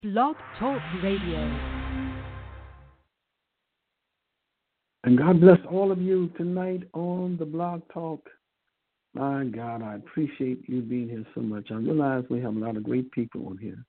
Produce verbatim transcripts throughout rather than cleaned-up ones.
Blog Talk Radio. And God bless all of you tonight on the Blog Talk. My God, I appreciate you being here so much. I realize we have a lot of great people on here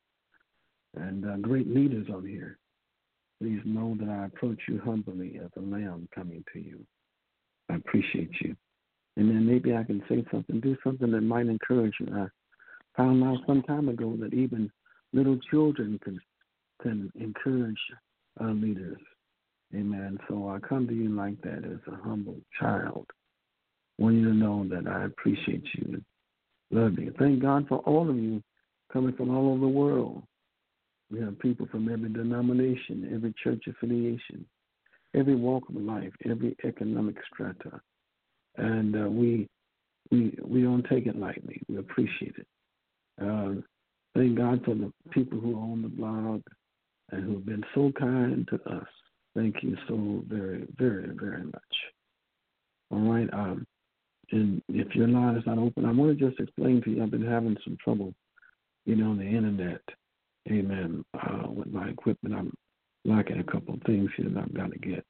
and uh, great leaders on here. Please know that I approach you humbly as a lamb coming to you. I appreciate you. And then maybe I can say something, do something that might encourage you. I found out some time ago that even little children can can encourage uh, leaders. Amen. So I come to you like that as a humble child. I want you to know that I appreciate you and love you. Thank God for all of you coming from all over the world. We have people from every denomination, every church affiliation, every walk of life, every economic strata. And uh, we we we don't take it lightly. We appreciate it. Uh, thank God for the people who own the blog and who have been so kind to us. Thank you so very, very, very much. All right. Um, and if your line is not open, I want to just explain to you, I've been having some trouble, you know, on the internet. Amen. Uh, with my equipment, I'm lacking a couple of things here that I've got to get.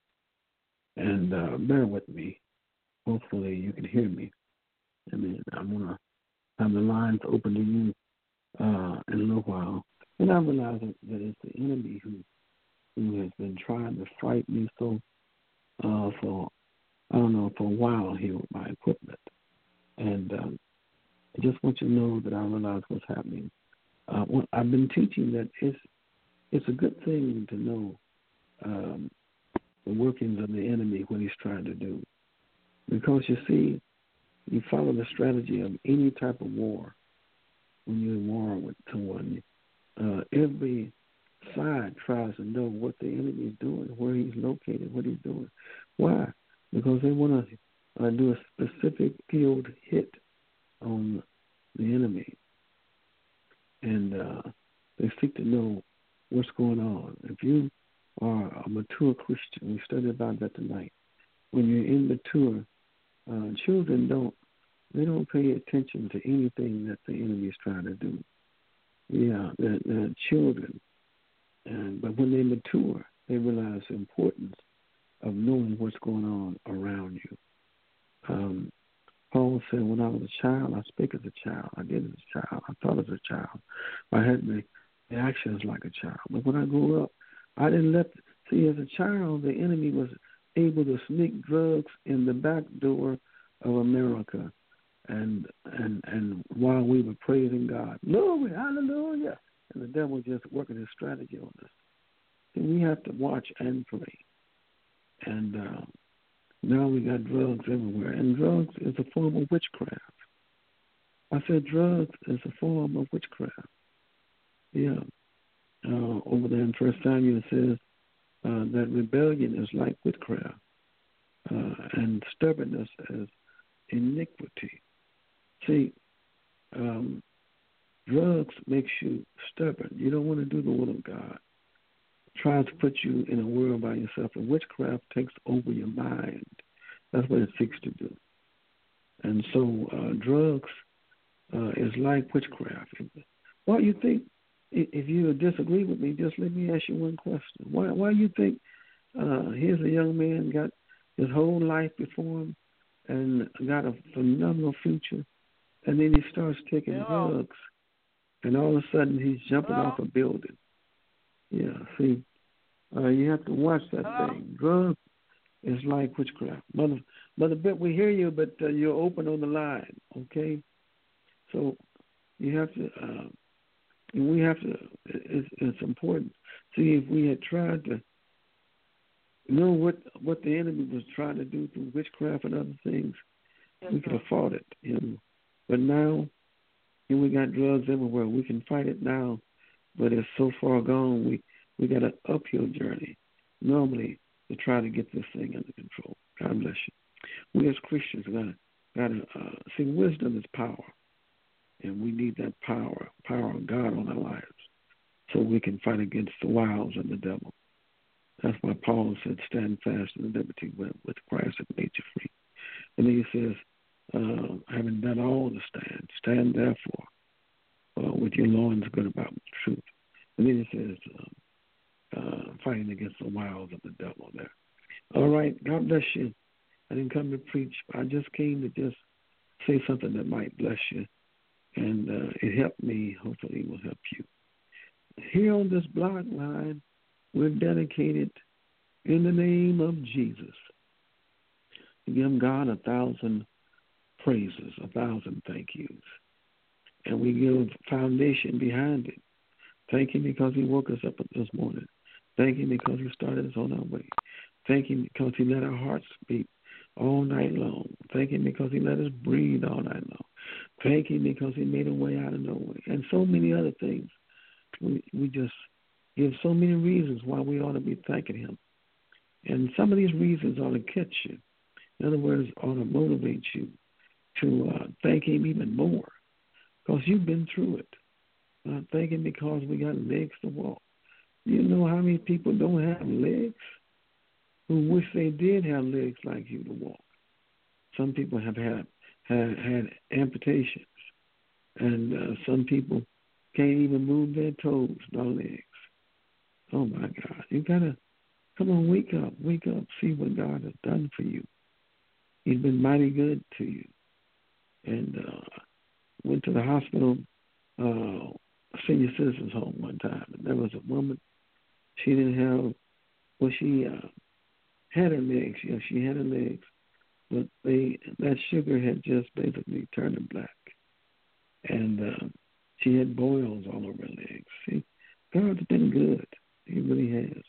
And uh, bear with me. Hopefully you can hear me. I mean, I'm going to have the lines open to you uh, in a little while. And I realize that, that it's the enemy who who has been trying to fight me so uh, for, I don't know, for a while here with my equipment. And um, I just want you to know that I realize what's happening. Uh, well, I've been teaching that it's, it's a good thing to know um, the workings of the enemy, what he's trying to do. Because, you see, you follow the strategy of any type of war when you're in war with someone. Uh, every side tries to know what the enemy is doing, where he's located, what he's doing. Why? Because they want to uh, do a specific field hit on the enemy. And uh, they seek to know what's going on. If you are a mature Christian, we studied about that tonight. When you're immature, uh, children don't, they don't pay attention to anything that the enemy is trying to do. Yeah, they're, they're children. And, but when they mature, they realize the importance of knowing what's going on around you. Um, Paul said, when I was a child, I spake as a child. I did as a child. I thought as a child. I had the, the actions like a child. But when I grew up, I didn't let, see, as a child, the enemy was able to sneak drugs in the back door of America. And, and, and while we were praising God, glory, hallelujah. And the devil just working his strategy on us. And we have to watch and pray. And uh, now we got drugs everywhere. And drugs is a form of witchcraft. I said drugs is a form of witchcraft. Yeah. Uh, over there in First Samuel it says uh, that rebellion is like witchcraft. Uh, and stubbornness as iniquity. See, um, drugs makes you stubborn. You don't want to do the will of God. It tries to put you in a world by yourself, and witchcraft takes over your mind. That's what it seeks to do. And so uh, drugs uh, is like witchcraft. Why do you think, if you disagree with me, just let me ask you one question. Why why do you think uh, here's a young man, got his whole life before him and got a phenomenal future, and then he starts taking Hello. drugs, and all of a sudden he's jumping Hello. off a building. Yeah, see, uh, you have to watch that Hello. thing. Drugs is like witchcraft. Mother, Mother Bett, we hear you, but uh, you're open on the line, okay? So you have to, uh, and we have to, it's, it's important. See, if we had tried to know what, what the enemy was trying to do through witchcraft and other things, Yes, we could sir. have fought it, you know. But now, here we got drugs everywhere. We can fight it now, but it's so far gone, we, we got an uphill journey normally to try to get this thing under control. God bless you. We as Christians got got to uh, see, wisdom is power, and we need that power, power of God on our lives, so we can fight against the wiles of the devil. That's why Paul said, "Stand fast in the liberty with Christ that made you free." And then he says, uh, "Having done all to stand, stand therefore uh, with your loins girt about with truth." And then he says, uh, uh, fighting against the wiles of the devil there. All right, God bless you. I didn't come to preach. I just came to just say something that might bless you. And uh, it helped me. Hopefully it will help you. Here on this blog line, we're dedicated in the name of Jesus to give God a thousand praises, a thousand thank yous. And we give foundation behind it. Thank him because he woke us up this morning. Thank him because he started us on our way. Thank him because he let our hearts beat all night long. Thank him because he let us breathe all night long. Thank him because he made a way out of no way. And so many other things. We, we just give so many reasons why we ought to be thanking him. And some of these reasons ought to catch you. In other words, ought to motivate you to uh, thank him even more because you've been through it. Uh, thank him because we got legs to walk. You know how many people don't have legs who wish they did have legs like you to walk? Some people have had had, had amputations, and uh, some people can't even move their toes, no legs. Oh, my God. You got to, come on, wake up, wake up, see what God has done for you. He's been mighty good to you. And uh, went to the hospital, uh, senior citizens home one time, and there was a woman, she didn't have, well, she uh, had her legs, yeah, she had her legs, but they that sugar had just basically turned her black. And uh, she had boils all over her legs. See, God's been good. He really has.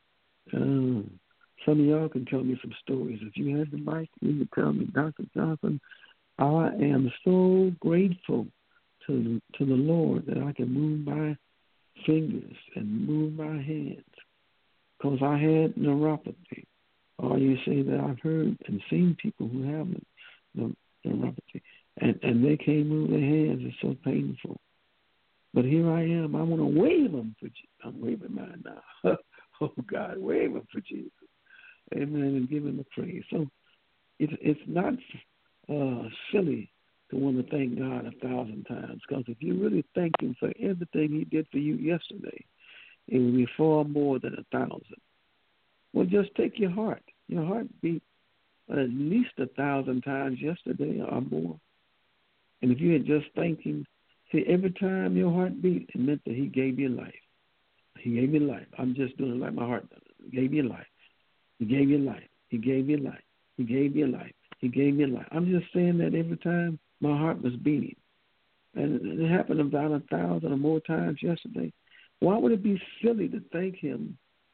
Um, some of y'all can tell me some stories. If you had the mic, you could tell me, Doctor Johnson, I am so grateful to to the Lord that I can move my fingers and move my hands because I had neuropathy. Or you say that I've heard and seen people who have neuropathy, and, and they can't move their hands. It's so painful. But here I am. I want to wave them for Jesus. I'm waving mine now. Oh, God, wave them for Jesus. Amen, and give him the praise. So it's, it's not uh, silly to want to thank God a thousand times, because if you really thank him for everything he did for you yesterday, it will be far more than a thousand. Well, just take your heart. Your heart beat at least a thousand times yesterday or more. And if you had just thanked him, see, every time your heart beat, it meant that he gave you life. He gave you life. I'm just doing it like my heart does. He gave you life. He gave you life. He gave you life. He gave you life. He gave you life. I'm just saying that every time my heart was beating. And it happened about a thousand or more times yesterday. Why would it be silly to thank him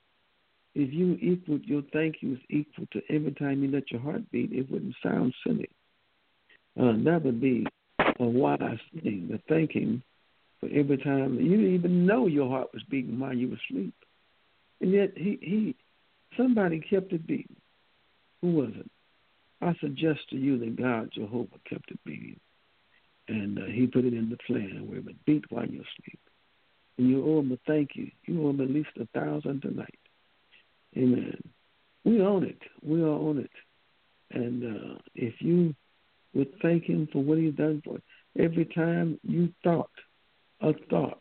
if you equal your thank you is equal to every time you let your heart beat? It wouldn't sound silly. Uh, that would be a wise thing to thank him for every time. You didn't even know your heart was beating while you were asleep. And yet he, he somebody kept it beating. Who was it? I suggest to you that God, Jehovah, kept it beating. And uh, he put it in the plan where it would beat while you're asleep. And you owe him a thank you. You owe him at least a thousand tonight. Amen. We own it. We all own it. And uh, if you would thank him for what he's done for you, every time you thought a thought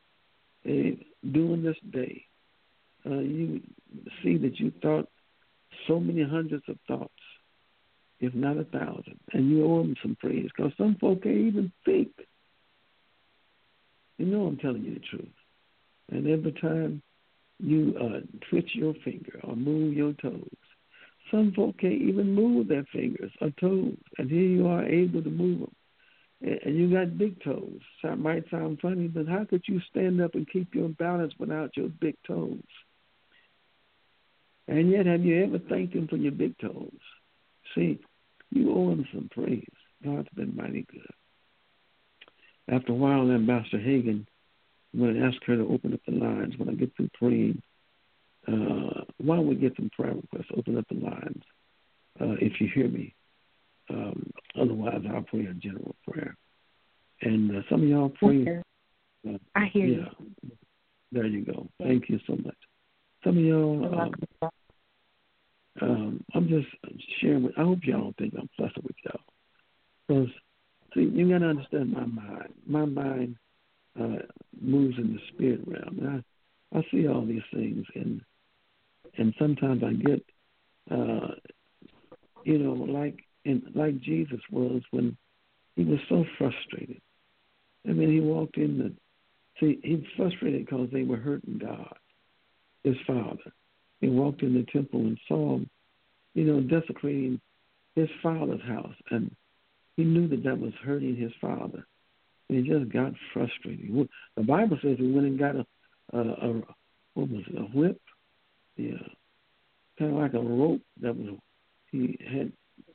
uh, during this day, uh, you see that you thought so many hundreds of thoughts, if not a thousand, and you owe him some praise, because some folk can't even think. You know I'm telling you the truth. And every time you uh, twitch your finger or move your toes, some folk can't even move their fingers or toes, and here you are able to move them. And you got big toes. That might sound funny, but how could you stand up and keep your balance without your big toes? And yet, have you ever thanked him for your big toes? See, you owe him some praise. God's been mighty good. After a while, Ambassador Hagan, I'm going to ask her to open up the lines when I get through praying. Uh, why don't we get some prayer requests? Open up the lines uh, if you hear me. Um, otherwise, I'll pray a general prayer. And uh, some of y'all pray. Uh, I hear yeah, you. There you go. Thank you so much. Some of y'all, um, um, I'm just sharing with, I hope y'all don't think I'm fussing with y'all. Because, see, you got to understand my mind. My mind uh, moves in the spirit realm. And I, I see all these things, and and sometimes I get, uh, you know, like in, like Jesus was when he was so frustrated. I mean, he walked in the, see, he was frustrated because they were hurting God, his Father. He walked in the temple and saw him, you know, desecrating his Father's house, and he knew that that was hurting his Father. And he just got frustrated. The Bible says he went and got a, a, a what was it, a whip? Yeah, kind of like a rope that was, he had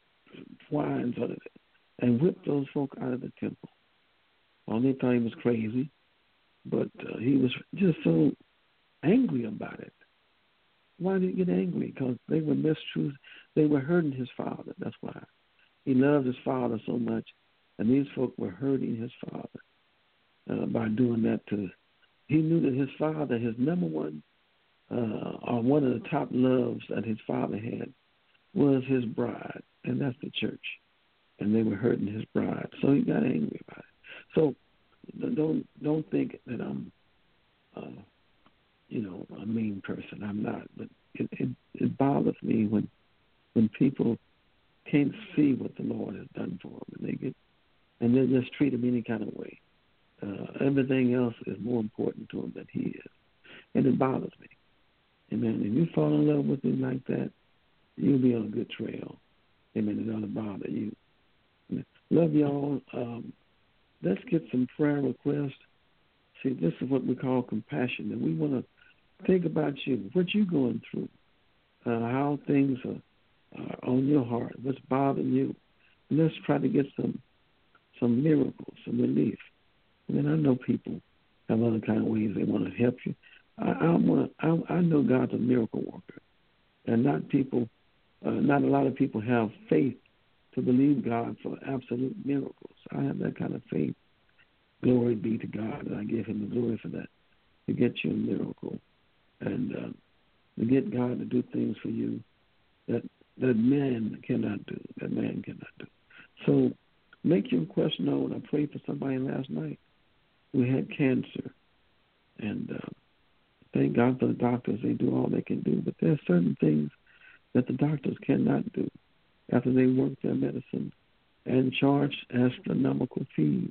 twines on it, and whipped those folk out of the temple. Well, they thought he was crazy, but uh, he was just so angry about it. Why did he get angry? Because they were mistruths. They were hurting his Father. That's why. He loved his Father so much, and these folk were hurting his Father uh, by doing that to. He knew that his Father, his number one, uh, or one of the top loves that his Father had, was his bride, and that's the church. And they were hurting his bride, so he got angry about it. So don't don't think that I'm, uh, you know, a mean person. I'm not, but it, it it bothers me when when people can't see what the Lord has done for them, and they get and they just treat him any kind of way. Uh, everything else is more important to him than he is, and it bothers me. Amen. If you fall in love with him like that, you'll be on a good trail. Amen. It doesn't bother you. Amen. Love y'all. Um, let's get some prayer requests. See, this is what we call compassion, and we want to think about you, what you're going through, uh, how things are, are on your heart, what's bothering you. And let's try to get some some miracles, some relief. I mean, I know people have other kind of ways they want to help you. I, I want. I, I know God's a miracle worker, and not people. Uh, not a lot of people have faith to believe God for absolute miracles. I have that kind of faith. Glory be to God, and I give him the glory for that, to get you a miracle, and uh, to get God to do things for you that that man cannot do, that man cannot do. So make your request known. I prayed for somebody last night who had cancer, and uh, thank God for the doctors. They do all they can do, but there are certain things that the doctors cannot do after they work their medicine and charge astronomical fees.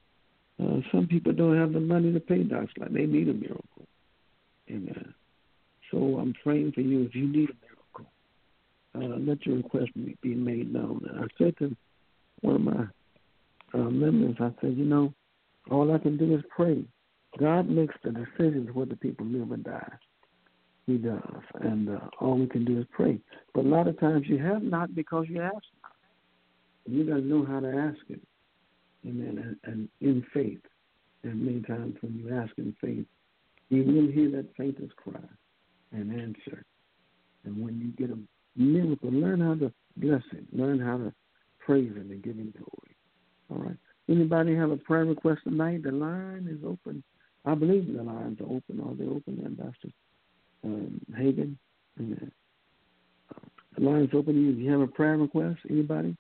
Uh, some people don't have the money to pay doctors. Like they need a miracle. Amen. So I'm praying for you. If you need a miracle, uh, let your request be made known. And I said to one of my uh, members, I said, you know, all I can do is pray. God makes the decisions whether people live or die. He does. And uh, all we can do is pray. But a lot of times you have not because you ask not. You got to know how to ask it. Amen. And, and in faith. And many times when you ask in faith, you will hear that faintest cry and answer. And when you get a miracle, learn how to bless him. Learn how to praise him and give him glory. All right. Anybody have a prayer request tonight? The line is open. I believe the lines are open. Are they open, Ambassador um, Hagan? Amen. Uh, the line is open to you. Do you have a prayer request? Anybody?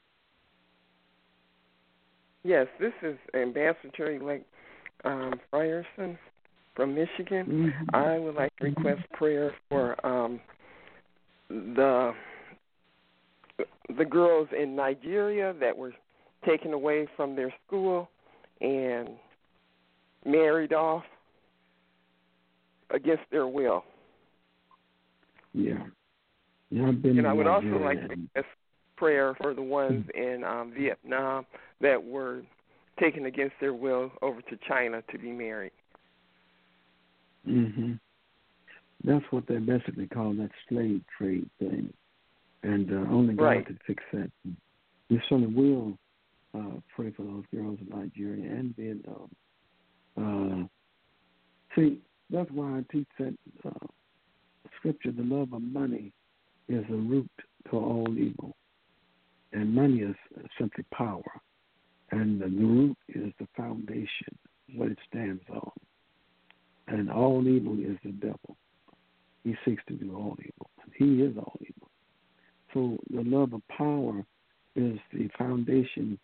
Yes, this is Ambassador-elect um, Frierson from Michigan. Mm-hmm. I would like to request prayer for um, the the girls in Nigeria that were taken away from their school and married off against their will. Yeah. yeah I've been and I would Nigeria. also like to request prayer for the ones in um, Vietnam that were taken against their will over to China to be married. Mm-hmm. That's what they basically call that slave trade thing. And uh, only God right. could fix that. We certainly will uh, pray for those girls in Nigeria and Vietnam. Uh, see, that's why I teach that uh, scripture, the love of money is the root to all evil. And money is simply power. And the root is the foundation, what it stands on. And all evil is the devil. He seeks to do all evil. And he is all evil. So the love of power is the foundation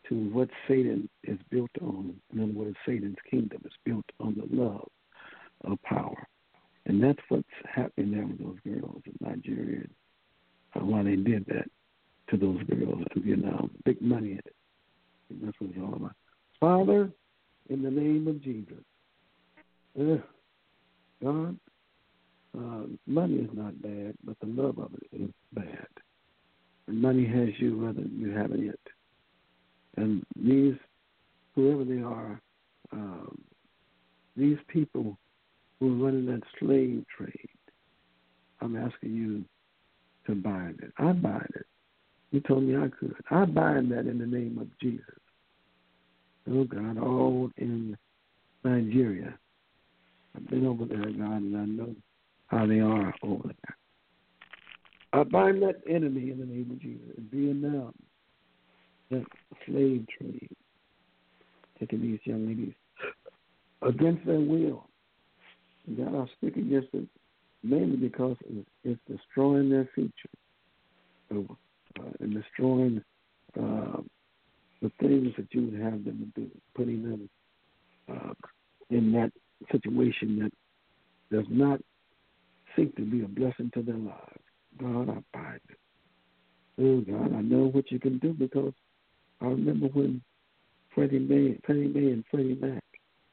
to what Satan is built on. In other words, Satan's kingdom is built on the love of power. And that's what's happening there with those girls in Nigeria. Uh, why they did that to those girls in Vietnam. Big money in it. And that's what it's all about. Father, in the name of Jesus, uh, God, uh, money is not bad, but the love of it is bad. And money has you whether you have it. And these, whoever they are, um, these people who are running that slave trade, I'm asking you to bind it. I bind it. You told me I could. I bind that in the name of Jesus. Oh, God, all in Nigeria. I've been over there, God, and I know how they are over there. I bind that enemy in the name of Jesus. In Vietnam, that slave trade, taking these young ladies against their will. And God, I speak against it mainly because it's destroying their future uh, and destroying uh, the things that you would have them to do, putting them uh, in that situation that does not seek to be a blessing to their lives. God, I bind it. Oh, God, I know what you can do because I remember when Freddie Mae, Fannie Mae and Freddie Mac,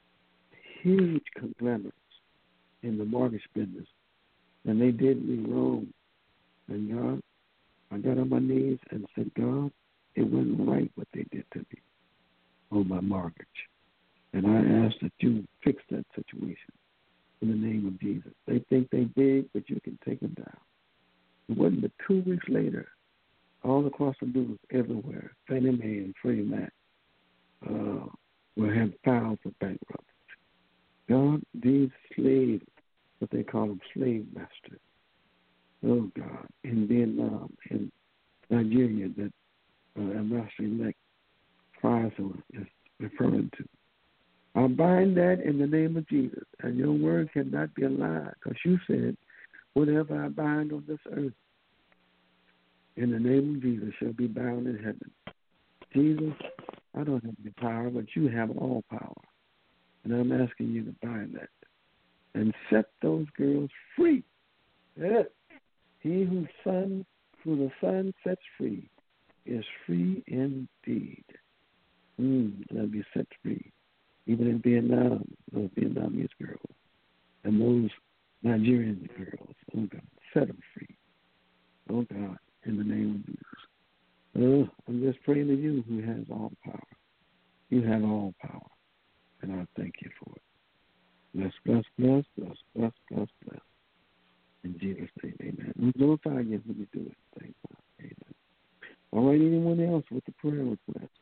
huge conglomerates in the mortgage business, and they did me wrong. And God, I got on my knees and said, God, it wasn't right what they did to me on my mortgage. And I asked that you fix that situation in the name of Jesus. They think they big, but you can take them down. It wasn't but two weeks later, all across the news, everywhere, Fannie Mae and Freddie Mac uh, were had filed for bankruptcy. God, these slaves, what they call them slave masters, oh God, in Vietnam, in Nigeria, that uh, Ambassador-elect Faisal is referring to. I bind that in the name of Jesus, and your word cannot be a lie, because you said, whatever I bind on this earth, in the name of Jesus, shall be bound in heaven. Jesus, I don't have the power, but you have all power. And I'm asking you to bind that and set those girls free. Yes. He who son, who the Son sets free is free indeed. Mm, they'll be set free. Even in Vietnam, those Vietnamese girls and those Nigerian girls, oh God, set them free. Oh God, in the name of Jesus. Oh, I'm just praying to you who has all power. You have all power, and I thank you for it. Bless, bless, bless, bless, bless, bless, bless. In Jesus' name, amen. We glorify you when we do it. Thank God. Amen. All right, anyone else with the prayer request?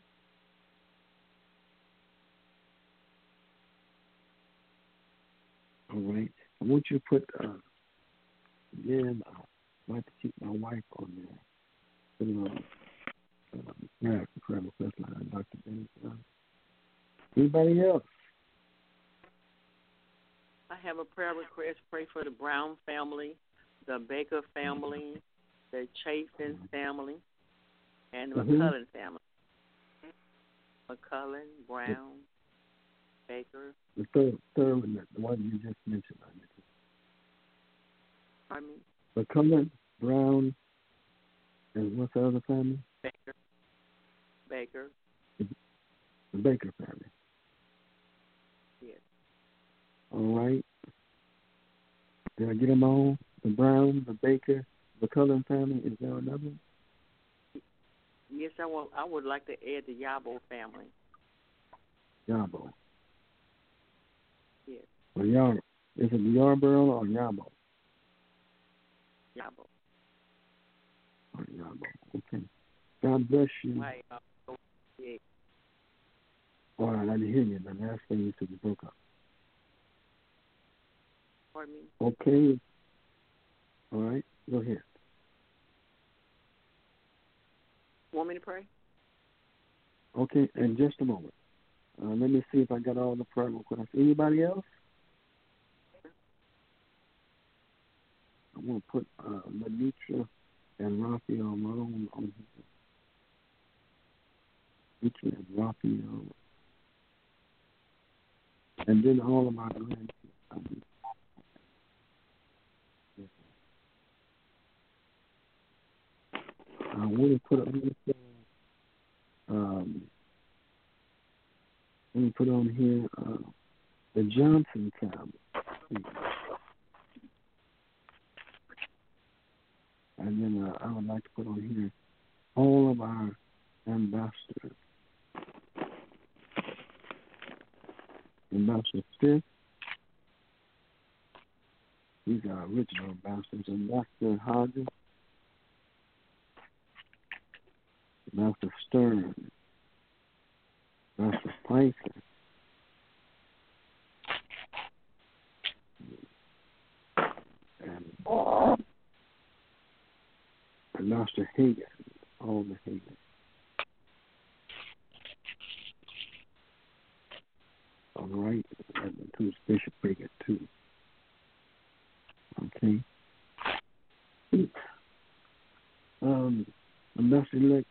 All right. I want you to put, uh, again, I'd like to keep my wife on there. Put it on uh, prayer, prayer request line, Doctor Dennis. Uh, anybody else? I have a prayer request. Pray for the Brown family, the Baker family, the Chafin family, and the mm-hmm. McCullen family. McCullen, Brown, the, Baker. The third, third one, the one you just mentioned. Pardon me? McCullen, Brown, and what's the other family? Baker. Baker. The, the Baker family. Yes. All right. Did I get them all? The Brown, the Baker, the Cullen family. Is there another one? Yes, I want. I would like to add the Yabo family. Yabo. Yes. Or Yar. Is it Yarborough or Yabo? Yabo. Or Yabo. Okay. God bless you. Right. Uh, yeah. All right, I didn't hear you. The last thing you said you broke up. Pardon me? Okay. All right. Go ahead. Want me to pray? Okay, in just a moment. Uh, let me see if I got all the prayer requests. Anybody else? I want to put uh, Lenitra and Raphael Malone on here. Richard and Raphael, and then all of our grandchildren. I want to put on this, um, let me put on here uh, the Johnson family. And then uh, I would like to put on here all of our ambassadors. Ambassador Fifth. These are our original ambassadors. Ambassador Hodges. Ambassador Stern. Ambassador Spicer. And Ambassador Hagan. All the Hagan. All right. And includes Bishop Hagan, too. Okay. Um, Ambassador-elect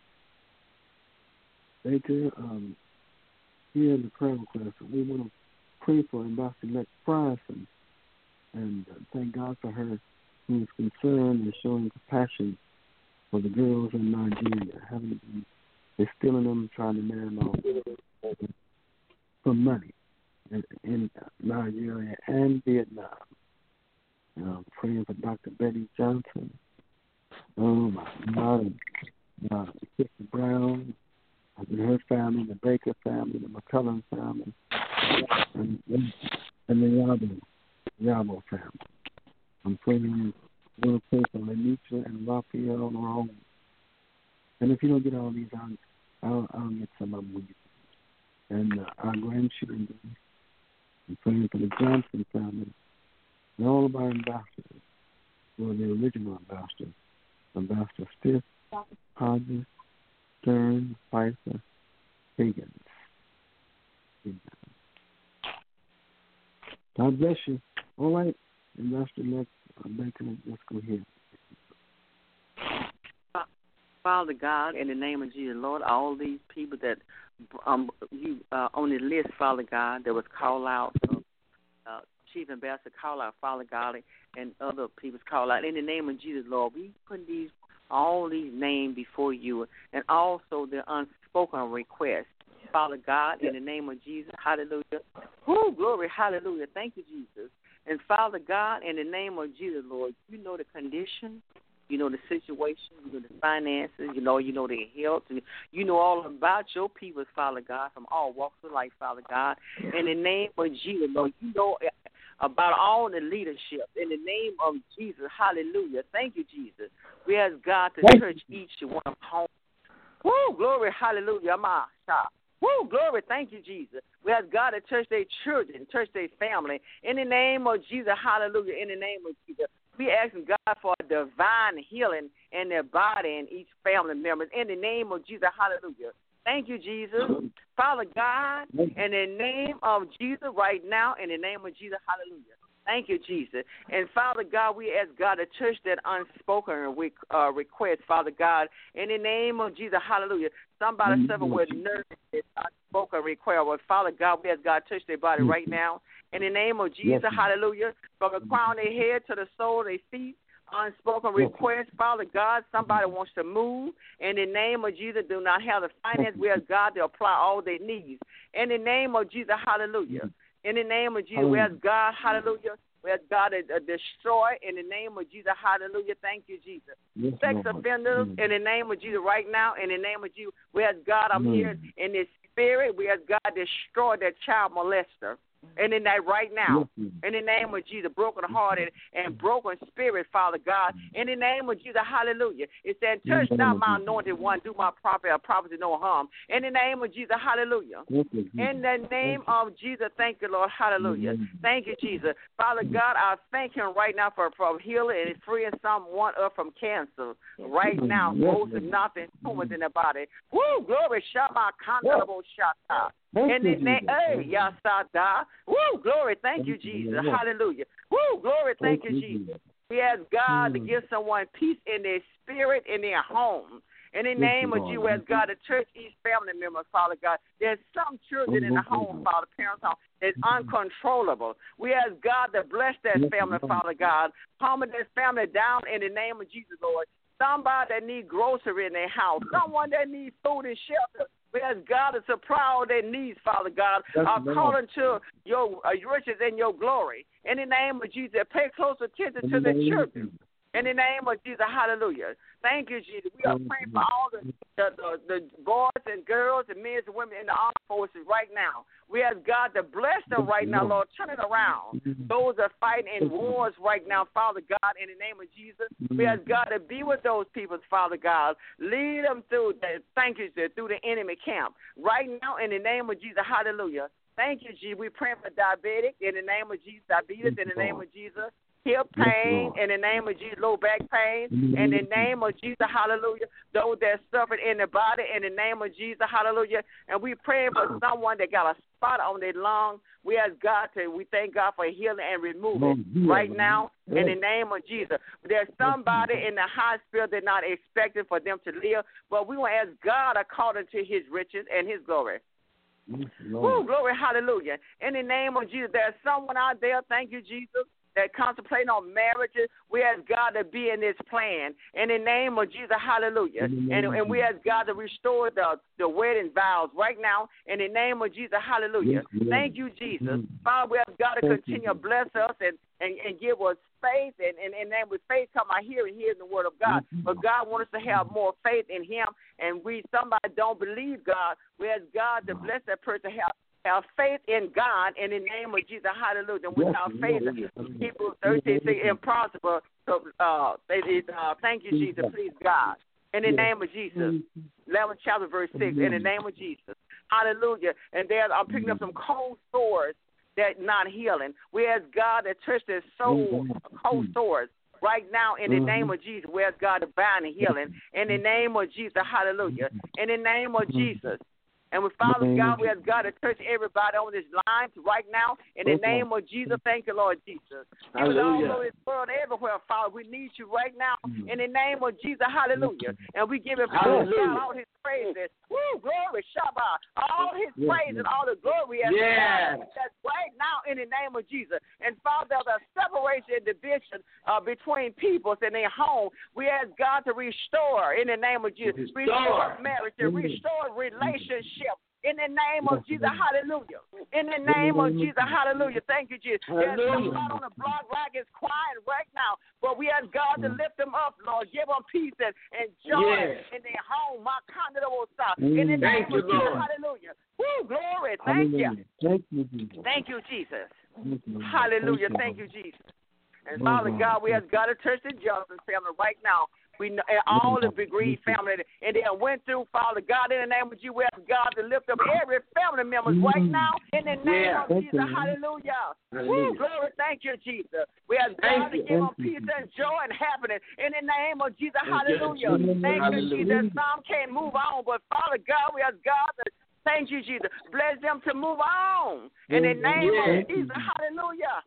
Baker, um, here in the prayer request, we want to pray for Ambassador-elect Price and, and uh, thank God for her who is concerned and showing compassion for the girls in Nigeria, having been instilling them, trying to marry them off for money in, in Nigeria and Vietnam. And I'm praying for Doctor Betty Johnson, oh my God, uh, Sister Brown, and her family, the Baker family, the McCullen family, and, and the Yabo, Yabo family. I'm praying, I'm going to pray for Lenitra and Raphael and Rome. And if you don't get all these, I'll, I'll, I'll get some of them with you. And uh, our grandchildren, I'm praying for the Johnson family and all of our ambassadors, who are the original ambassadors. Ambassador Stiff, Hodges, Stern, Pfizer, Higgins. God bless you. All right, Ambassador Baker, let's go here. Father God, in the name of Jesus, Lord, all these people that um you uh, on the list, Father God, that was called out, uh, uh, Chief Ambassador called out, Father God, and other people's called out. In the name of Jesus, Lord, we put these all these names before you, and also the unspoken requests. Father God, in the name of Jesus, hallelujah. Woo, glory, hallelujah. Thank you, Jesus. And Father God, in the name of Jesus, Lord, you know the condition, you know the situation, you know the finances, you know, you know their health, and you know all about your people, Father God, from all walks of life, Father God. In the name of Jesus, Lord, you know about all the leadership. In the name of Jesus, hallelujah. Thank you, Jesus. We ask God to touch each one of home. Woo, glory, hallelujah. My God. Woo, glory, thank you, Jesus. We ask God to touch their children, touch their family. In the name of Jesus, hallelujah. In the name of Jesus. We ask God for a divine healing in their body and each family member. In the name of Jesus, hallelujah. Thank you, Jesus. Father God, in the name of Jesus right now, in the name of Jesus, hallelujah. Thank you, Jesus. And Father God, we ask God to touch that unspoken uh, request, Father God, in the name of Jesus, hallelujah. Somebody suffering with nerves, unspoken request. Well, Father God, we ask God to touch their body right now. In the name of Jesus, hallelujah. From the crown of their head to the sole of their feet, unspoken request, Father God, somebody wants to move. In the name of Jesus, do not have the finance. We ask God to apply all their needs. In the name of Jesus, hallelujah. In the name of Jesus, we ask God, hallelujah. We ask God to uh, destroy in the name of Jesus, hallelujah. Thank you, Jesus. Yes, Sex Lord. offenders, mm. in the name of Jesus, right now, in the name of Jesus, we ask God, I'm mm. here in this spirit. We ask God to destroy that child molester. And in that right now, in the name of Jesus, broken hearted and broken spirit, Father God, in the name of Jesus, hallelujah. It said, touch not my anointed one, do my prophet or prophet no harm. In the name of Jesus, hallelujah. In the name of Jesus, thank you, Lord, hallelujah. Thank you, Jesus. Father God, I thank him right now for, for healing and freeing someone up from cancer. Right now, most of nothing, tumors in the body. Woo, glory, Shabbat, Kandalabo Shata. In the name, hey, Yasada. Woo, glory, thank you, Jesus. Hallelujah. Woo, glory, thank you, Jesus. We ask God to give someone peace in their spirit, in their home. In the name of Jesus, as God, the church, each family member, Father God, there's some children in the home, Father, parents' home, that's uncontrollable. We ask God to bless that family, Father God. Calm that family down in the name of Jesus, Lord. Somebody that needs grocery in their house, someone that needs food and shelter. We ask God to supply all their needs, Father God, according to your uh, riches and your glory. In the name of Jesus, pay close attention to the church. In the name of Jesus, hallelujah. Thank you, Jesus. We are praying for all the, the, the, the boys and girls and men and women in the armed forces right now. We ask God to bless them right now, Lord. Turn it around. Those are fighting in wars right now, Father God, in the name of Jesus. We ask God to be with those people, Father God. Lead them through the, thank you, sir, through the enemy camp. Right now, in the name of Jesus, hallelujah. Thank you, Jesus. We pray for diabetic in the name of Jesus, diabetes in the name of Jesus. Hip pain in the name of Jesus, low back pain in the name of Jesus, hallelujah. Those that suffered in the body in the name of Jesus, hallelujah. And we pray for someone that got a spot on their lung. We ask God to, we thank God for healing and remove it right now in the name of Jesus. There's somebody in the hospital they're not expecting for them to live, but we want to ask God according to his riches and his glory. Woo, glory, hallelujah. In the name of Jesus, there's someone out there, thank you, Jesus, that contemplating on marriages. We ask God to be in this plan. In the name of Jesus, hallelujah. And, and we ask God to restore the, the wedding vows right now. In the name of Jesus, hallelujah. Yes, thank you, Jesus. Father, we ask God to continue to bless us and, and, and give us faith. And, and, and then with faith come our hearing, hearing the word of God. But God wants us to have more faith in him. And we, somebody don't believe God, we ask God to bless that person, have Have faith in God in the name of Jesus. Hallelujah. And without faith, Hebrews thirteen say impossible. So, uh, it is, uh, thank you, Jesus. Please, God. In the name of Jesus. eleventh chapter, verse six. In the name of Jesus. Hallelujah. And there, I'm picking up some cold sores that not healing. We ask God to touch their soul, cold sores. Right now, in the name of Jesus, we ask God to bind and healing. In the name of Jesus. Hallelujah. In the name of Jesus. And we, Father God, we ask God to touch everybody on this line right now. In the name of Jesus, thank you, Lord Jesus. Give us all over this world, everywhere, Father. We need you right now. In the name of Jesus, hallelujah. And we give him all his praises. Woo, glory, Shabbat. All his praise and all the glory. Yeah. That's right now in the name of Jesus. And Father, the separation and division uh, between peoples in their home, we ask God to restore in the name of Jesus. Restore marriage and restore relationships. In the name of Jesus, hallelujah. In the name of Jesus, hallelujah. Thank you, Jesus. There's somebody on the block like is crying right now, but we ask God to lift them up, Lord. Give them peace and, and joy yes. in their home. My In the name of Jesus, hallelujah. Woo, glory. Thank you. Thank you, Jesus. Thank you, Jesus. Hallelujah. Thank you, Jesus. And Father God, we ask God to touch the Johnson family right now. We know, all the bereaved family, and they went through, Father God, in the name of Jesus, we ask God to lift up every family member right now, in the name yeah. of Jesus, hallelujah. Woo, glory, thank you, Jesus. We ask God to give them peace and joy and happiness, in the name of Jesus, hallelujah. Thank you, Jesus. Some can't move on, but Father God, we ask God to thank you, Jesus. Bless them to move on, in the name of Jesus, hallelujah.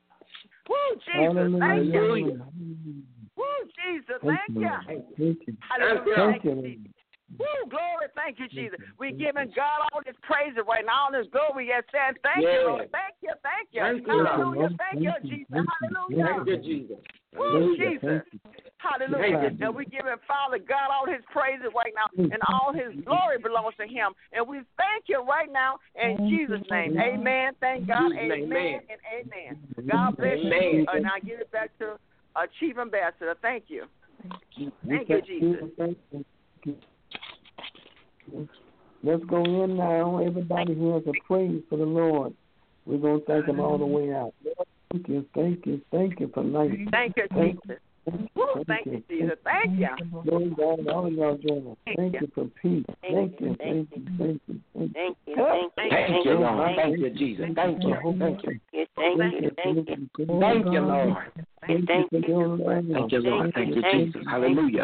Woo, Jesus, thank you. Woo, Jesus, thank you. Hallelujah. Thank you, Jesus. Woo, glory, thank you, Jesus. We're giving God all this praise right now, all this glory. Yes, saying thank yeah. you, Lord. Thank you, thank you. Thank hallelujah. You, thank you, Jesus. Hallelujah. Thank you, Jesus. Woo, Jesus. Hallelujah. And we're giving Father God all his praises right now, and all his glory belongs to him. And we thank you right now in Jesus' name. Amen. Thank God. Amen, amen. and amen. God bless you. And I give it back to Uh, Chief Ambassador, thank you. Thank you, Jesus. Let's go in now. Everybody who has a praise for the Lord, we're going to thank him all the way out. Thank you, thank you, thank you for life. Thank you, thank Jesus. Woo, thank you, Jesus. Thank you. Lord God, all of y'all join us. Thank you for peace. Thank you, thank you, thank you, thank you. Thank you, Lord. Thank you, Jesus. Thank you, thank you. Thank you, thank you. Thank you, Lord. Thank you, Lord. Thank you, Jesus. Hallelujah.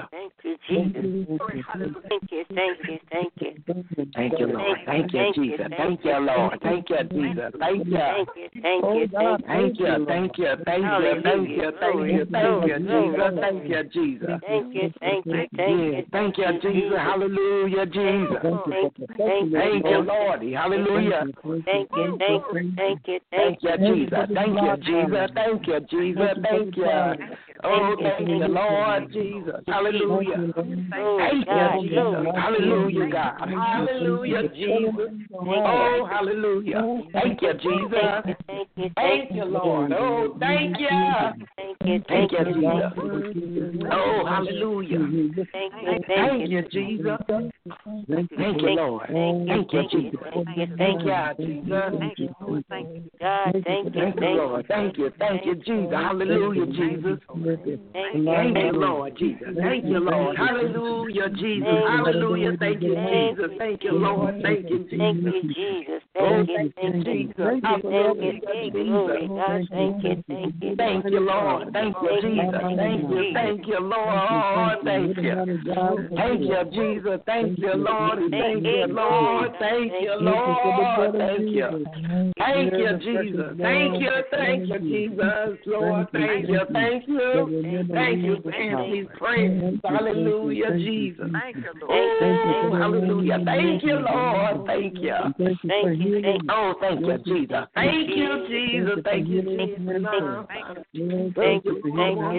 you, Jesus. Thank you, thank you, thank you. Thank you, Lord. Thank you, Jesus. Thank you, Lord. Thank you, Jesus. Thank you. Thank you, thank you, thank you. Thank you, thank you, thank you, thank you, thank you, Jesus. Thank you, Jesus. Thank you, thank you, thank you. Thank you, Jesus. Hallelujah, Jesus. Thank you, Lord. Hallelujah. Thank you, thank you, thank you, thank you, Jesus. Thank you, Jesus. Thank you, Jesus. Thank you. Oh, thank you, Lord Jesus. Hallelujah. Thank you, Jesus. Hallelujah, God. Hallelujah, Jesus. Oh, hallelujah. Thank you, Jesus. Thank you, Lord. Oh, thank you. Thank you, Jesus. Oh, hallelujah. Thank you, Jesus. Thank you, Lord. Thank you, Jesus. Thank you, Jesus. God, thank you, thank you, Lord. Thank you, thank you, Jesus. Hallelujah, Jesus. Thank you, Lord, Jesus. Thank you, Lord. Hallelujah, Jesus. Hallelujah. Thank you, Jesus. Thank you, Lord. Thank you, Jesus. Thank you, Jesus. Oh, Thank you, thank you, Jesus. thank you, thank you, glory, God. Thank you, thank you. Thank you, Lord. Thank you, Jesus. Thank you, thank you, Lord. Thank you. Thank you, Jesus. Thank you, Lord. Thank you, Lord. Thank you, Lord. Thank you. Thank you, Jesus. Thank you, thank you, Jesus. Lord, thank you, thank you. Thank you for answering these prayers. Hallelujah, Jesus. Thank you, Lord. Oh, hallelujah. Thank you, Lord. Thank you. Thank you, thank you. Oh, thank you, Jesus. Thank you, Jesus. Thank you, Jesus. Thank you, thank you.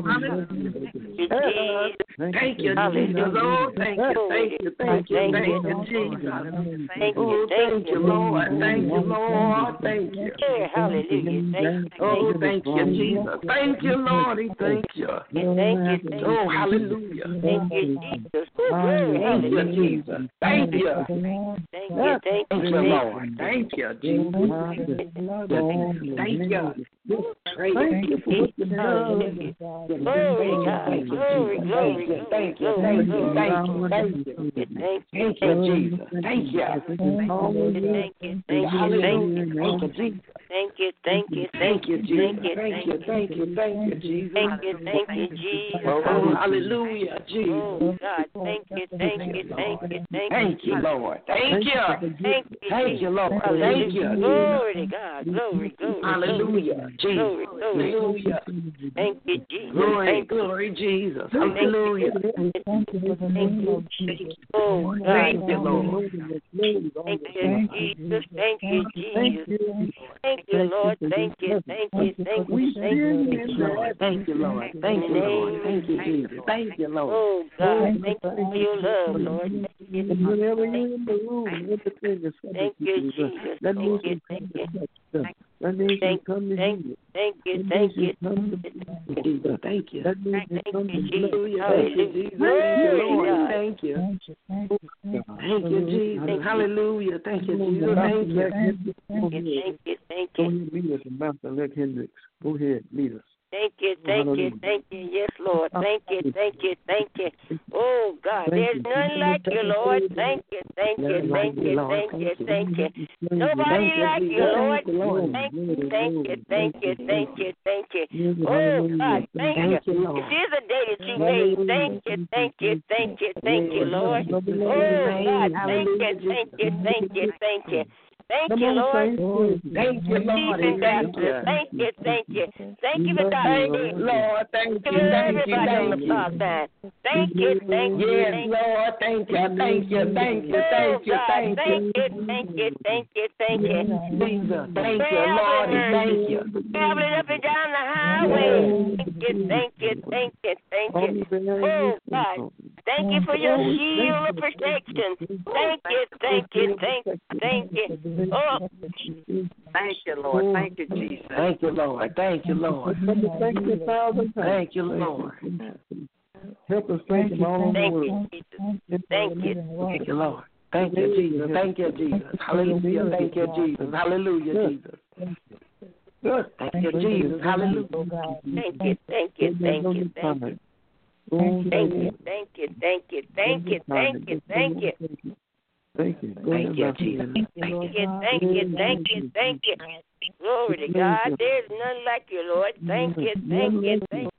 Thank you, Jesus. Oh, thank you, thank you, thank you, thank you, Jesus. Oh, thank you, Lord. Thank you, Lord. Thank you. Hallelujah. Oh, thank you, Jesus. Thank you, Lord. Thank you. Thank you. Oh, hallelujah. Thank you, Jesus. Thank you, Jesus. Thank you. Thank you, thank Thank you, Lord. Thank you, Jesus. Thank you. Thank you for what you've done. Glory, God. Glory, glory. Thank you, thank you, thank you, thank you. Thank you, Jesus. Thank you. Thank you, thank you, thank you. Thank you, thank you, thank you, Jesus. Thank you, thank you, thank you, Jesus. Thank you, thank you, Jesus. Oh, hallelujah, Jesus. Oh, God, thank you, thank you, thank you, thank you. Thank you, Lord. Thank you. Thank you, Thank you, Lord. Thank you. Glory to God. Glory, glory. Hallelujah, Jesus. Glory, glory. Hallelujah. Thank you, Jesus. Glory, glory, Jesus. Hallelujah. Thank you, Jesus. Oh, God. Thank you, Lord. Thank you, Jesus. Thank you, Jesus. Thank you, Lord. Thank you, thank you, thank you, thank you. Thank you, Lord. Thank you, Lord. Thank you, Jesus. Thank you, Lord. Oh, God. Thank you for your love, Lord. Thank you. Whenever you're in the room, everything is Thank you, Jesus. That means Thank you, you thank come you. to touch them. That means you come to Thank heal. Thank you, That thank means you. come to Jesus. Thank you. That means you Thank come you, to Jesus. Hallelujah. Thank you, Jesus. Thank you, Lord. Thank you. Thank you, Jesus. Hallelujah. Thank you, Jesus. Thank you. Thank you, thank you, thank Go you. ahead, lead us, Ambassador Lex Hendricks. Go ahead, lead us. Thank you, thank you, thank you. Yes, Lord. Thank you, thank you, thank you. Oh, God, there's none like you, Lord. Thank you, thank you, thank you, thank you, thank you. Nobody like you, Lord. Thank you, thank you, thank you, thank you, thank you. Oh, God, thank you. This is a day that you made. Thank you, thank you, thank you, thank you, Lord. Oh, God, thank you, thank you, thank you, thank you. Thank you, Lord. Thank you, Lord. Thank you. Thank you, thank you. Thank you for Thank Doctor you, Lord. Thank you, for thank you, everybody on thank the you. podcast. Thank you, thank you, Yes, thank you. Lord. Thank you, thank you, thank you, Oh, thank you, God, thank thank you. you, thank you, thank you, thank you. Jesus, thank you, Lord. Thank you. Traveling up and down the highway. Thank you, thank you, thank you, thank you. Oh, God, thank you for your shield of protection. Thank you, thank you, thank you, thank you. Oh, Thank you, Lord. Thank you, Jesus. Thank you, Lord. Thank you, Lord. Thank you a thousand times. Thank you, Lord. Help us thank you all over the thank world. you, Jesus. Thank you. Thank you, Lord. Thank you, Jesus. Thank you, Jesus. Hallelujah. Thank you, Jesus. Hallelujah, Jesus. Thank you, Jesus. Hallelujah. Thank you, thank you, thank you, thank you. Thank you, thank you, thank you, thank you, thank you, thank you. Thank you. Thank you, Jesus. Thank you, thank you, thank you, thank you. Glory to God. There's none like you, Lord. Thank you, thank you, thank you, thank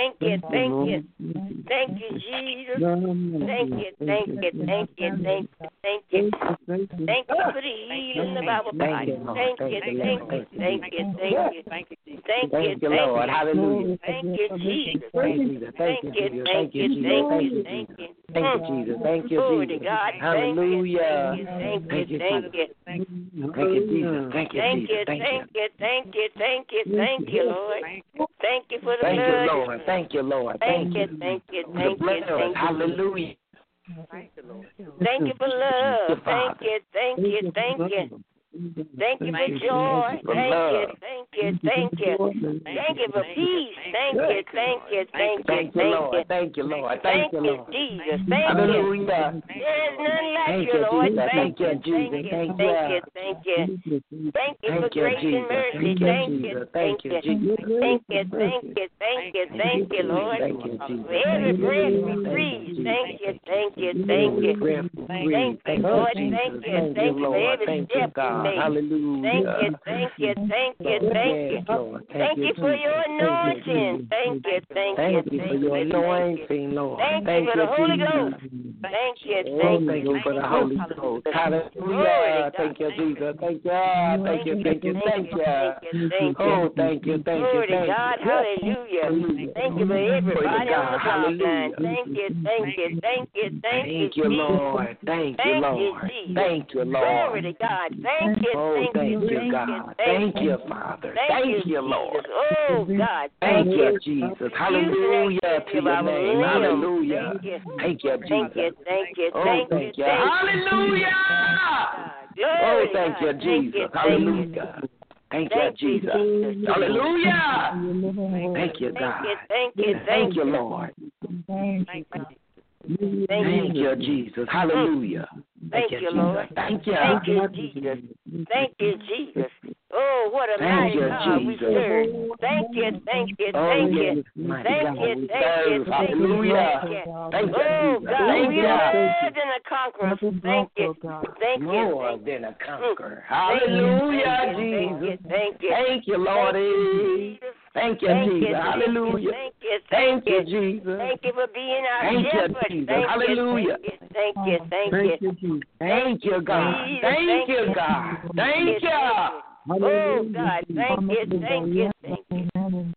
thank you, thank you. Thank you, Jesus. Thank you, thank you, thank you, thank you, thank you. Thank you for the healing of our body. Thank you, thank you, thank you, thank you. Thank you, thank you, Lord. Hallelujah. Thank you, Jesus. Thank you, Jesus. Thank you, thank you, thank you, thank you. Thank you, Jesus. Thank you, Glory to Jesus. God. Hallelujah. Thank you, thank you, thank you. Thank you, Jesus. Thank you, Thank Jesus. you, Thank thank you. you, thank you, thank you, thank you, Lord. Thank you for the Thank you, blood. Lord. Thank you, Lord. Thank you, thank you, The thank you, blood. thank you. Hallelujah. Thank you for love. Thank you, thank you, thank you. Thank you for joy. Thank you, thank you, thank you. Thank you for peace. Thank you, thank you, thank you, Thank you, Lord. Thank you, Lord. Thank you, Lord. Jesus. Thank you. Hallelujah. There's none like Thank you, you, Lord. Jesus. Thank you, Thank you, thank Jesus. you, Thank thank you, you. thank you. Thank you for Thank you, grace and Jesus. mercy. Thank you, Thank Jesus. you, Thank you, thank Jesus. you, thank you, thank you, thank you, thank you, Lord. Thank you, Jesus. For every breath we breathe. Thank you, thank you, thank you. Thank you, Lord. Thank you, thank you for every step we make. Hallelujah. Thank you, thank you, thank you, thank you. Thank you for your anointing. Thank you, thank you, Thank you for your anointing, Lord. Thank you for the Holy Ghost. Thank you, thank you. Thank you for the Holy Ghost. Hallelujah. Thank you, Jesus. Thank you. Thank you, thank you, thank you. Oh, thank you, thank you, Glory to thank God. you. Hallelujah. Thank you for everybody on the block line. Thank you, thank you, thank you, thank you. Thank you, Lord. Thank you, Lord. Thank you, Glory Lord. to God. Thank you, Oh, thank you, thank you, thank you, God. thank Thank you, Father. Thank you, Lord. Oh, God. Thank you, Jesus. Hallelujah to your name. Hallelujah. Thank you, Thank you, Jesus. thank you, Oh, thank you, thank you. thank you. Hallelujah. Oh, thank you, Jesus. Hallelujah. Thank you, Jesus. Hallelujah. Thank you, God. Thank you, Thank you, Lord. Thank you, Jesus. Hallelujah. Thank you, Lord. Thank you. Thank you, Jesus. Thank you, Jesus. Oh, what a Thank mighty you, God we Jesus. serve. Thank you, thank you, Oh, thank yes, you. mighty Thank God you, we thank you, serve. thank you, Hallelujah. thank you. Thank you, Oh, Jesus. God, Thank we you. are more than a conqueror. Thank you, thank you. More than a conqueror. Hallelujah, Jesus. Thank you. Thank you, Lord. Thank you, Jesus. Hallelujah. Thank you, Thank thank you. you, Jesus. Thank you for being our Thank you, shepherd. Jesus. Thank Hallelujah. you, thank you, thank you. Thank you, God. Thank you, God. Thank you. Oh, God, thank you, thank you, thank you.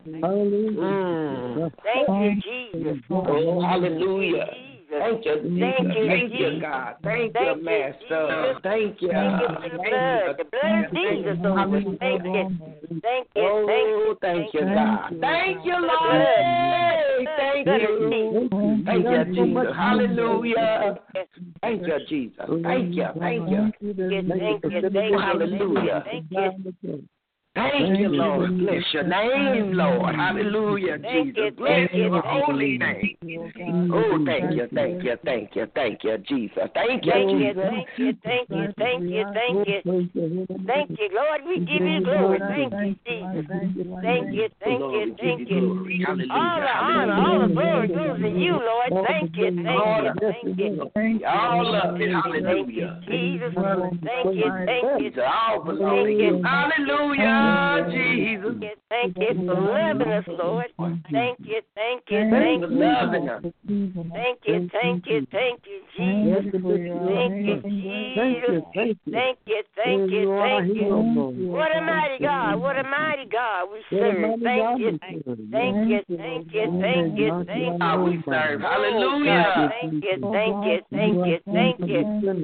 Mm. Thank you, Jesus. Oh, hallelujah. Thank you, Jesus. Thank you, Thank you, Jesus. God. Thank Thank you, you, Master. Jesus. Thank you. Thank you for the blood, the blood of Jesus over us. Thank you, thank you, Oh, thank thank you, God. Thank you, Lord. Thank you. Thank you, Jesus. Hallelujah. Thank you, Jesus. Thank you. Thank you. Thank you, thank you, Hallelujah. thank you. Thank you, Lord. Bless your name, Lord. Hallelujah, Jesus. Bless your holy name. Oh, thank you, thank you, thank you, thank you, Jesus. Thank you, Thank you, Jesus. thank you, thank you, thank you, thank you. Thank you, Lord. We give you glory. Thank you, Jesus. Thank you, thank you, thank you. All the honor, all the glory goes to you, Lord. Thank you, thank you, thank you. All of it, Thank you, hallelujah. Jesus. Thank you, thank you. All belong to you. Hallelujah, Jesus. Thank you for loving us, Lord. Thank you, thank you, Thank thank you for you. loving us. Thank you, thank you, thank you, Jesus. Thank you, Jesus. Thank you, thank you, thank you. What a mighty God, what a mighty God we serve. Thank you, thank you, thank you, thank you, thank you. God we serve. Oh, Hallelujah. God, thank you, thank you, thank you, thank you.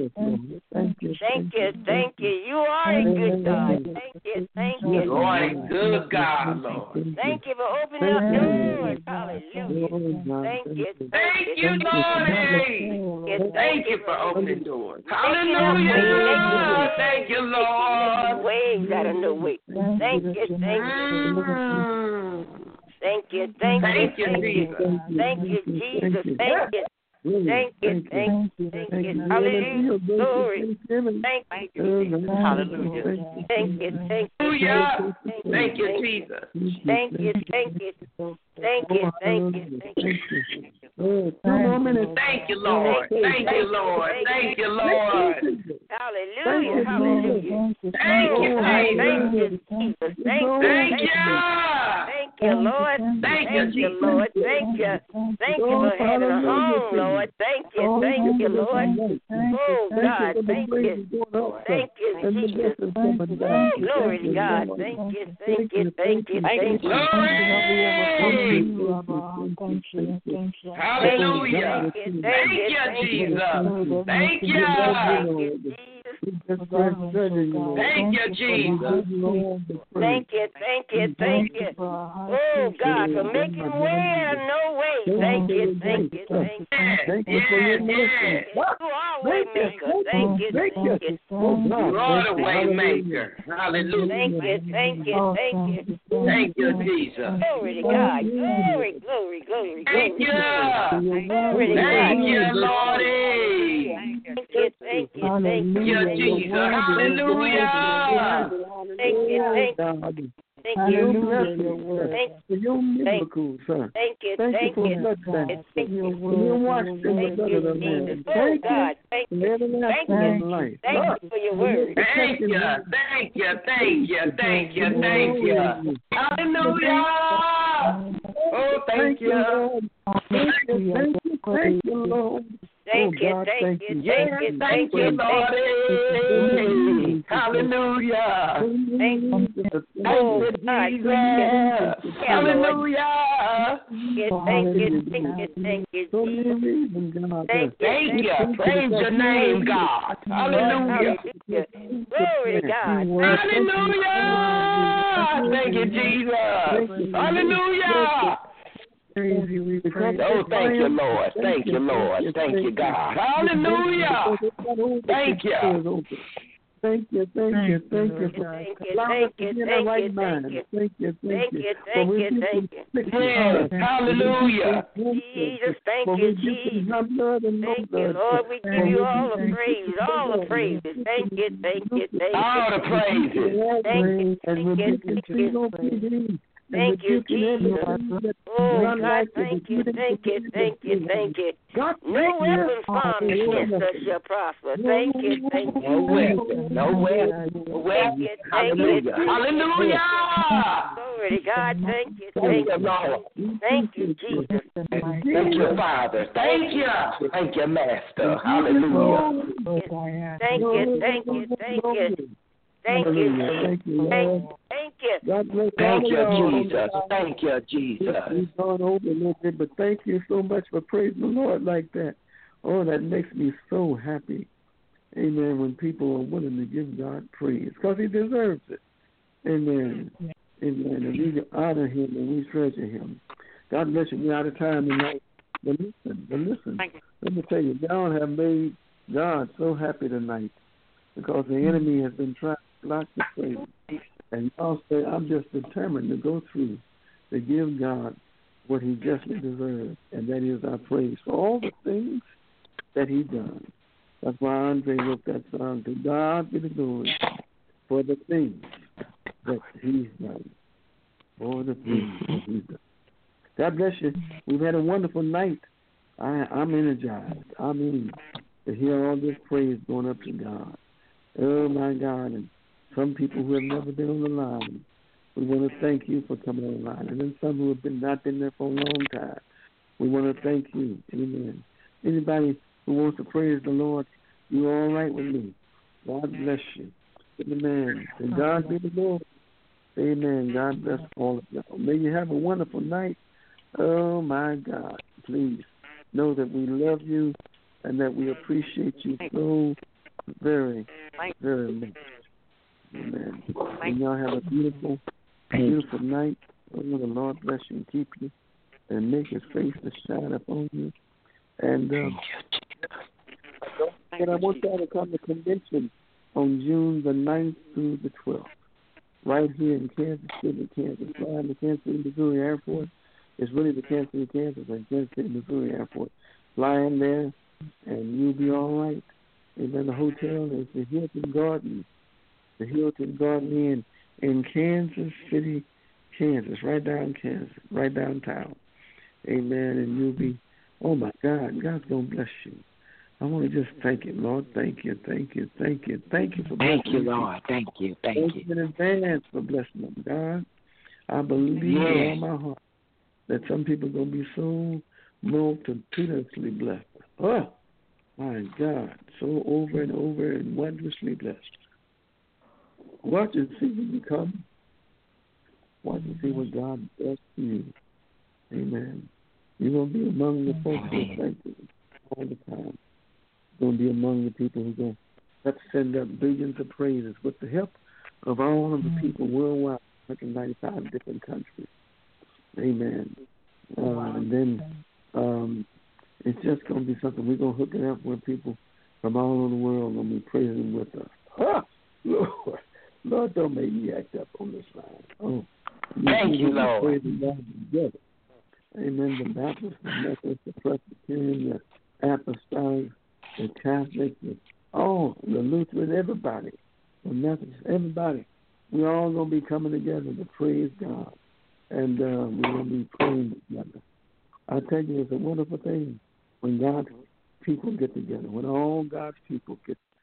Thank you, thank you. You are a good God. Thank you, thank you. You are a good God, Lord. Thank you for opening up doors. Hallelujah. Thank you, Thank you, Lord. Thank you for opening doors. Hallelujah. Thank you, Lord. Waves out of no way. Thank you, thank you. Thank you, thank you, Thank you, thank you. Jesus. Thank you, Jesus. Thank you. Thank you, thank you, thank you. Hallelujah. Glory. Thank you. Hallelujah. Thank you, thank you. Hallelujah. Thank you, Jesus. Thank you, thank you. Thank you, thank you, thank you. Thank you, Lord. Thank you, Lord. Thank you, Lord. Hallelujah, hallelujah. Thank you, Thank Jesus. you, Jesus. Thank you, Thank thank you. you. Thank you, Lord. Thank Thank you, you, Lord. Thank you. Thank you for having a home, Lord. Thank you. Thank you, Lord. Oh, God. Thank you. Thank you, Jesus. Oh, glory to God. Thank you. Thank you. Thank you. Thank you. Hallelujah. Thank you, Jesus. Thank you. Thank you, Jesus. Thank you, thank you, thank you. Oh, God, for making a way out of no way. Thank you, thank you, thank you. Thank you for your mercy. You are way maker. Thank you, thank you. You are the way maker. Hallelujah. Thank you, thank you, thank you. Thank you, Jesus. Glory to God. Glory, glory, glory, Thank you. glory to God. Thank you, Lordy. Thank you, thank you, thank Thank you, Jesus. Hallelujah. Thank you, thank you. Thank you. Thank for your miracles, sir. Thank you, Thank you thank for you. blessing. Thank you. You washed in the Thank blood you, of the Jesus. Lamb. Oh, Thank God, you thank for you. everlasting Thank you. life. Thank you for your word. Thank you. Thank you. Thank you. Thank you. Thank you. Hallelujah. Oh, thank you. Thank you. Thank you. Thank you, Lord. Thank oh, you, God, thank, thank you, you. thank you, thank you, Lord. you. Hallelujah. Thank you. Oh, Jesus. Hallelujah. Thank you, thank you, thank you, So Jesus. many reasons, God. Thank you, Thank thank you. Praise your name, God. Hallelujah. Glory to God. Hallelujah. Thank you, Jesus. Hallelujah. Oh, thank you, Lord. Thank you, Lord. Thank you, God. Hallelujah. Thank you. Thank you, thank you, thank you for Thank you, allowing us thank to you, be in thank our right you, mind. thank you. Thank you, Thank thank you. you, thank you, thank you. Yes, hallelujah. Jesus, thank you, Jesus. Thank you, Lord. We give you all the praise, all the praises. Thank you, thank you, thank you. All the praises. Thank you, thank you, thank you. Thank you, Jesus. Oh, God, thank you, thank you, thank you, thank you. No weapon formed against us shall prosper. Thank you, thank you. No weapon, no weapon, no weapon. Hallelujah. Hallelujah. Glory to God. Thank you, thank you, Lord. Thank you, Jesus. Thank you, Father. Thank you. Thank you, Master. Hallelujah. Thank you, thank you, thank you. Thank you, Thank you, thank, Lord. thank you. God bless Thank all you, of y'all. Jesus. Thank you, Jesus. We've gone over a little bit, but thank you so much for praising the Lord like that. Oh, that makes me so happy. Amen. When people are willing to give God praise, because He deserves it. Amen. Amen. And we honor Him and we treasure Him. God bless you. We're out of time tonight. But listen, but listen. Let me tell you, God have made God so happy tonight because the enemy has been trying to block the praise. And y'all say, I'm just determined to go through to give God what He justly deserves, and that is our praise for all the things that He done. That's why Andre wrote that song, To God be the glory for the things that He's done. For the things that He's done. God bless you. We've had a wonderful night. I, I'm energized. I'm in to hear all this praise going up to God. Oh, my God. And some people who have never been on the line, we want to thank you for coming on the line. And then some who have been not been there for a long time, we want to thank you. Amen. Anybody who wants to praise the Lord, you're all right with me. God bless you. Amen. And God be the glory. Amen. God bless all of y'all. May you have a wonderful night. Oh, my God. Please know that we love you and that we appreciate you so very, very much. Amen. And y'all have a beautiful, beautiful night. Oh, the Lord bless you and keep you and make His face to shine upon you. And um, and I want y'all to come to convention on June the ninth through the twelfth, right here in Kansas City, Kansas. Flying the Kansas City, Missouri Airport. It's really the Kansas City, Kansas and Kansas City, Missouri Airport. Fly in there, and you'll be all right. And then the hotel is the Hilton Garden, the Hilton Garden Inn in Kansas City, Kansas, right down Kansas, right downtown. Amen. And you'll be, oh my God, God's gonna bless you. I want to just thank you, Lord. Thank you, thank you, thank you, thank you for blessing Thank you, me. Lord. Thank you, thank, Thank you. you in advance for blessing them, God. I believe Yes. with all my heart that some people are going to be so multitudinously blessed. Oh, my God, so over and over and wondrously blessed. Watch and see when you come. Watch and see what God does to you. Amen. You're going to be among the folks who thank you all the time. You're going to be among the people who are going to have to send up billions of praises with the help of all of the people worldwide, one hundred ninety-five different countries. Amen. Uh, and then um, it's just going to be something. We're going to hook it up where people from all over the world are going to be praising with us. Ah, Lord, Lord, don't make me act up on this line. Oh, thank you, Lord. Praising God together. Amen. The Baptist, the Methodist, the Presbyterian, the Apostolic, the Catholic, the, oh, the Lutheran, everybody, the Methodist, everybody. We're all going to be coming together to praise God. And uh, we're going to be praying together. I tell you, it's a wonderful thing when God's people get together, when all God's people get